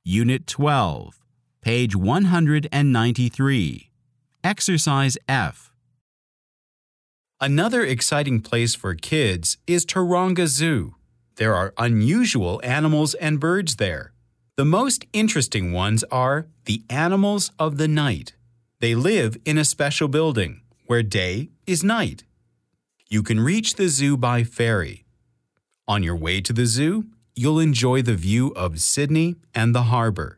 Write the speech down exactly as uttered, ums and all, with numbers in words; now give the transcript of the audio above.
Unit twelve, page one hundred ninety-three. Exercise F. Another exciting place for kids is Taronga Zoo. There are unusual animals and birds there. The most interesting ones are the animals of the night. They live in a special building where day is night. You can reach the zoo by ferry. On your way to the zoo, you'll enjoy the view of Sydney and the harbor.